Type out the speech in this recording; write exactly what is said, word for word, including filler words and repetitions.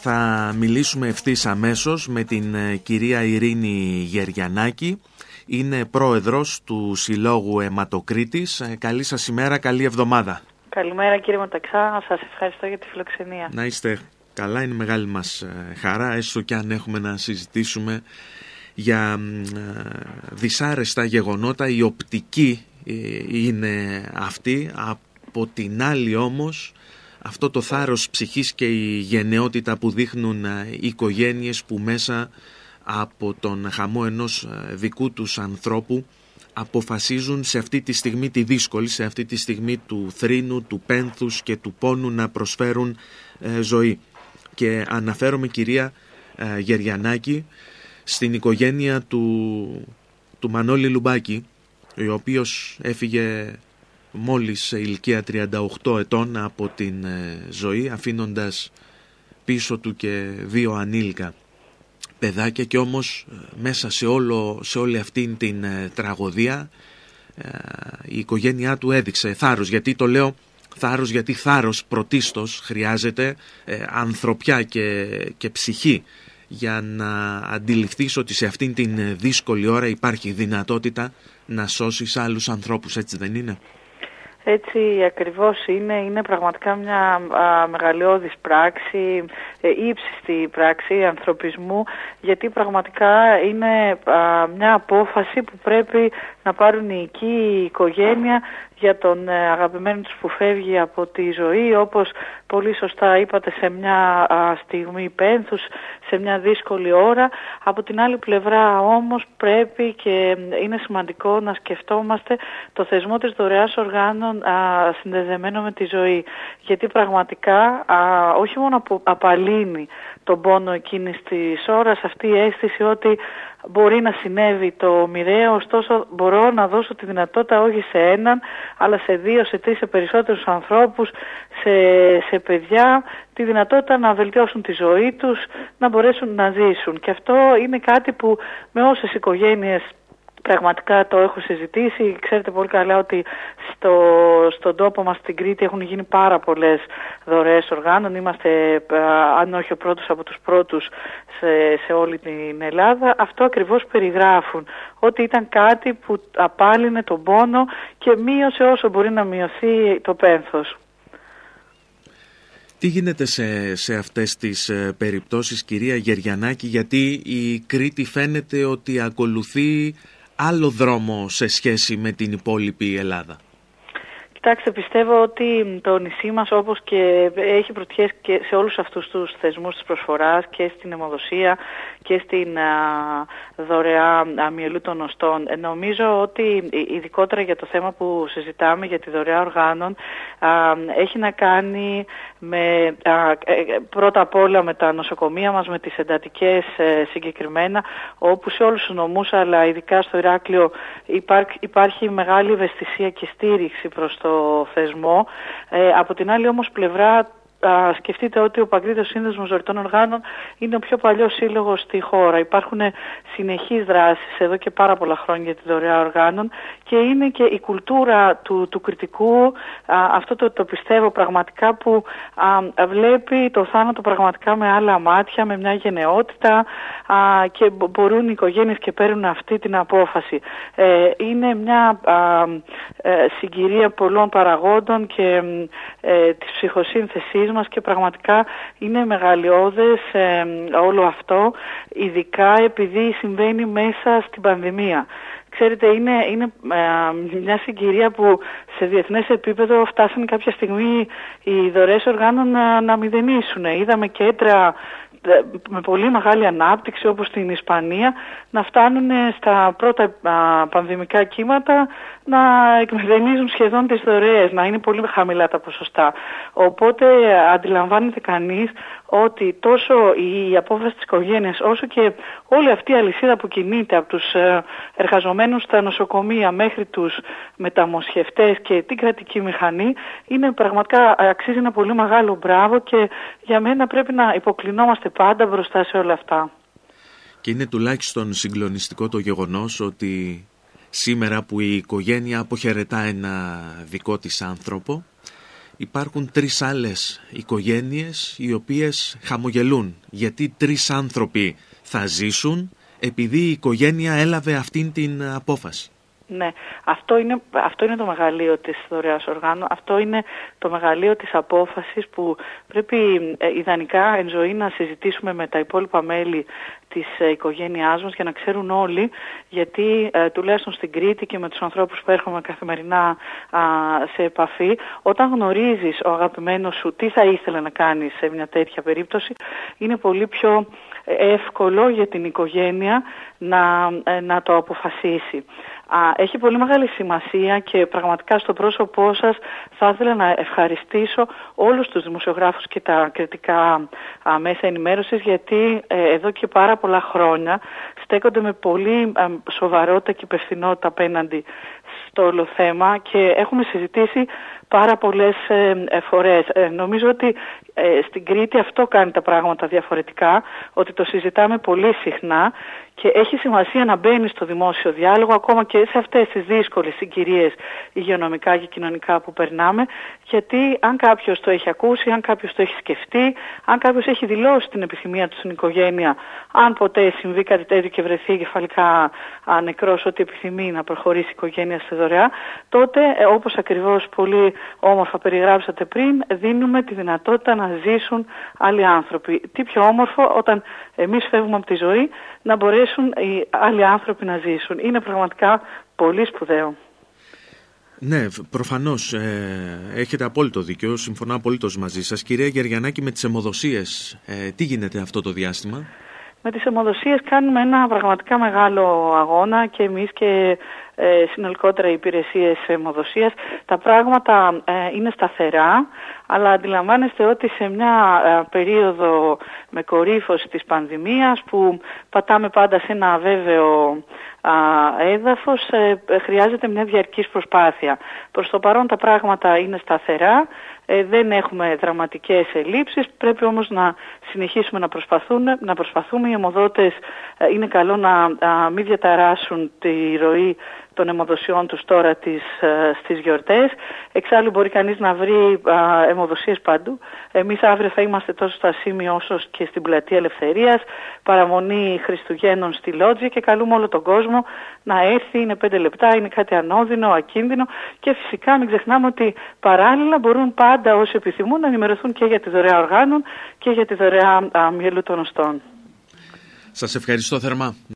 Θα μιλήσουμε ευθύς αμέσως με την κυρία Ειρήνη Γεριανάκη. Είναι πρόεδρος του Συλλόγου Αιματοκρίτης. Καλή σας ημέρα, καλή εβδομάδα. Καλημέρα κύριε Ματαξά, σας ευχαριστώ για τη φιλοξενία. Να είστε καλά, είναι μεγάλη μας χαρά, έστω και αν έχουμε να συζητήσουμε για δυσάρεστα γεγονότα. Η οπτική είναι αυτή, από την άλλη όμως αυτό το θάρρος ψυχής και η γενναιότητα που δείχνουν οι οικογένειες που μέσα από τον χαμό ενός δικού τους ανθρώπου αποφασίζουν σε αυτή τη στιγμή τη δύσκολη, σε αυτή τη στιγμή του θρήνου, του πένθους και του πόνου να προσφέρουν ε, ζωή. Και αναφέρομαι, κυρία ε, Γεριανάκη, στην οικογένεια του, του Μανώλη Λουμπάκη, ο οποίος έφυγε μόλις σε ηλικία τριάντα οκτώ ετών από την ε, ζωή, αφήνοντας πίσω του και δύο ανήλικα παιδάκια, και όμως μέσα σε, όλο, σε όλη αυτήν την ε, τραγωδία ε, η οικογένειά του έδειξε θάρρος. Γιατί το λέω θάρρος? Γιατί θάρρος πρωτίστως χρειάζεται ε, ανθρωπιά και, και ψυχή για να αντιληφθείς ότι σε αυτήν την δύσκολη ώρα υπάρχει δυνατότητα να σώσεις άλλους ανθρώπους, έτσι δεν είναι? Έτσι ακριβώς είναι, είναι πραγματικά μια α, μεγαλειώδης πράξη, ε, ύψιστη πράξη ανθρωπισμού, γιατί πραγματικά είναι α, μια απόφαση που πρέπει να πάρουν οι οικοί, η οικογένεια, για τον ε, αγαπημένο τους που φεύγει από τη ζωή, όπως πολύ σωστά είπατε, σε μια α, στιγμή πένθους, σε μια δύσκολη ώρα. Από την άλλη πλευρά όμως πρέπει και είναι σημαντικό να σκεφτόμαστε το θεσμό της δωρεάς οργάνων α, συνδεδεμένο με τη ζωή. Γιατί πραγματικά α, όχι μόνο απαλύνει τον πόνο εκείνης της ώρας, αυτή η αίσθηση ότι μπορεί να συνέβη το μοιραίο, ωστόσο μπορώ να δώσω τη δυνατότητα όχι σε έναν, αλλά σε δύο, σε τρεις, σε περισσότερους ανθρώπους, σε, σε παιδιά, τη δυνατότητα να βελτιώσουν τη ζωή τους, να μπορέσουν να ζήσουν. Και αυτό είναι κάτι που με όσες οικογένειες πραγματικά το έχω συζητήσει. Ξέρετε πολύ καλά ότι στο, στον τόπο μας στην Κρήτη έχουν γίνει πάρα πολλές δωρεές οργάνων. Είμαστε, αν όχι ο πρώτος, από τους πρώτους σε, σε όλη την Ελλάδα. Αυτό ακριβώς περιγράφουν, ότι ήταν κάτι που απάλυνε τον πόνο και μείωσε όσο μπορεί να μειωθεί το πένθος. Τι γίνεται σε, σε αυτές τις ε, περιπτώσεις, κυρία Γεριανάκη, γιατί η Κρήτη φαίνεται ότι ακολουθεί άλλο δρόμο σε σχέση με την υπόλοιπη Ελλάδα? Κοιτάξτε, πιστεύω ότι το νησί μας, όπως και έχει πρωτιές και σε όλους αυτούς τους θεσμούς της προσφοράς, και στην αιμοδοσία και στην α, δωρεά αμυελού των οστών, νομίζω ότι ειδικότερα για το θέμα που συζητάμε, για τη δωρεά οργάνων, α, έχει να κάνει με, α, πρώτα απ' όλα με τα νοσοκομεία μας, με τις εντατικές ε, συγκεκριμένα, όπου σε όλους τους νομούς, αλλά ειδικά στο Ηράκλειο, υπάρχει, υπάρχει μεγάλη ευαισθησία και στήριξη προς το θεσμό. Ε, από την άλλη όμως πλευρά, Α, σκεφτείτε ότι ο Παγκρίτιος Σύνδεσμος Δωρητών Οργάνων είναι ο πιο παλιός σύλλογος στη χώρα. Υπάρχουν συνεχείς δράσεις εδώ και πάρα πολλά χρόνια για τη δωρεά οργάνων, και είναι και η κουλτούρα του, του κριτικού, α, αυτό το, το πιστεύω πραγματικά, που α, βλέπει το θάνατο πραγματικά με άλλα μάτια, με μια γενναιότητα, α, και μπορούν οι οικογένειες και παίρνουν αυτή την απόφαση. Ε, είναι μια α, ε, συγκυρία πολλών παραγόντων και ε, της ψυχοσύνθεσης μας, και πραγματικά είναι μεγαλειώδες ε, όλο αυτό, ειδικά επειδή συμβαίνει μέσα στην πανδημία. Ξέρετε, είναι, είναι ε, μια συγκυρία που σε διεθνές επίπεδο φτάσανε κάποια στιγμή οι δωρεές οργάνων να, να μηδενίσουν. Είδαμε κέντρα με πολύ μεγάλη ανάπτυξη, όπως στην Ισπανία, να φτάνουν στα πρώτα α, πανδημικά κύματα να εκμηδενίζουν σχεδόν τις δωρεές, να είναι πολύ χαμηλά τα ποσοστά. Οπότε αντιλαμβάνεται κανείς ότι τόσο η απόφαση της οικογένειας, όσο και όλη αυτή η αλυσίδα που κινείται από τους εργαζομένους στα νοσοκομεία μέχρι τους μεταμοσχευτές και την κρατική μηχανή, είναι πραγματικά, αξίζει ένα πολύ μεγάλο μπράβο, και για μένα πρέπει να υποκλεινόμαστε πάντα μπροστά σε όλα αυτά. Και είναι τουλάχιστον συγκλονιστικό το γεγονός ότι σήμερα που η οικογένεια αποχαιρετά ένα δικό της άνθρωπο, υπάρχουν τρεις άλλες οικογένειες οι οποίες χαμογελούν, γιατί τρεις άνθρωποι θα ζήσουν επειδή η οικογένεια έλαβε αυτήν την απόφαση. Ναι, αυτό είναι, αυτό είναι το μεγαλείο της δωρεάς οργάνου, αυτό είναι το μεγαλείο της απόφασης που πρέπει ε, ιδανικά εν ζωή να συζητήσουμε με τα υπόλοιπα μέλη της ε, οικογένειάς μας για να ξέρουν όλοι, γιατί ε, τουλάχιστον στην Κρήτη και με τους ανθρώπους που έρχομαι καθημερινά α, σε επαφή, όταν γνωρίζεις ο αγαπημένος σου τι θα ήθελε να κάνει σε μια τέτοια περίπτωση, είναι πολύ πιο εύκολο για την οικογένεια να, ε, να το αποφασίσει. Α, έχει πολύ μεγάλη σημασία και πραγματικά στο πρόσωπό σας θα ήθελα να ευχαριστήσω όλους τους δημοσιογράφους και τα κριτικά α, μέσα ενημέρωσης, γιατί ε, εδώ και πάρα πολλά χρόνια στέκονται με πολύ α, σοβαρότητα και υπευθυνότητα απέναντι στο όλο θέμα και έχουμε συζητήσει πάρα πολλές ε, ε, φορές. Ε, νομίζω ότι ε, στην Κρήτη αυτό κάνει τα πράγματα διαφορετικά, ότι το συζητάμε πολύ συχνά και έχει σημασία να μπαίνει στο δημόσιο διάλογο ακόμα και σε αυτές τις δύσκολες συγκυρίες υγειονομικά και κοινωνικά που περνάμε, γιατί αν κάποιος το έχει ακούσει, αν κάποιος το έχει σκεφτεί, αν κάποιος έχει δηλώσει την επιθυμία του στην οικογένεια, αν ποτέ συμβεί κάτι τέτοιο και βρεθεί κεφαλικά νεκρός ότι επιθυμεί να προχωρήσει η οικογένεια στη δωρεά, τότε όπως ακριβώς πολύ όμορφα περιγράψατε πριν, δίνουμε τη δυνατότητα να ζήσουν άλλοι άνθρωποι. Τι πιο όμορφο όταν εμείς φεύγουμε από τη ζωή, να μπορέσουν οι άλλοι άνθρωποι να ζήσουν. Είναι πραγματικά πολύ σπουδαίο. Ναι, προφανώς ε, έχετε απόλυτο δίκιο, συμφωνώ απολύτως μαζί σας. Κυρία Γεριανάκη, με τις αιμοδοσίες, ε, τι γίνεται αυτό το διάστημα? Με τις αιμοδοσίες κάνουμε ένα πραγματικά μεγάλο αγώνα και εμείς και ε, συνολικότερα οι υπηρεσίες αιμοδοσίας. Τα πράγματα ε, είναι σταθερά, αλλά αντιλαμβάνεστε ότι σε μια ε, περίοδο με κορύφωση της πανδημίας που πατάμε πάντα σε ένα αβέβαιο α, έδαφος, ε, χρειάζεται μια διαρκής προσπάθεια. Προς το παρόν τα πράγματα είναι σταθερά, ε, δεν έχουμε δραματικές ελλείψεις, πρέπει όμως να συνεχίσουμε να προσπαθούμε. Να προσπαθούμε. Οι αιμοδότες ε, είναι καλό να α, μην διαταράσσουν τη ροή των αιμοδοσιών τους τώρα τις, στις γιορτές. Εξάλλου μπορεί κανείς να βρει α, αιμοδοσίες παντού. Εμείς αύριο θα είμαστε τόσο στα Ασίμι όσο και στην Πλατεία Ελευθερίας, παραμονή Χριστουγέννων στη Λότζη, και καλούμε όλο τον κόσμο να έρθει. Είναι πέντε λεπτά, είναι κάτι ανώδυνο, ακίνδυνο, και φυσικά μην ξεχνάμε ότι παράλληλα μπορούν πάντα όσοι επιθυμούν να ενημερωθούν και για τη δωρεά οργάνων και για τη δωρεά α, μυελού των οστών. Σας ευχαριστώ θερμά.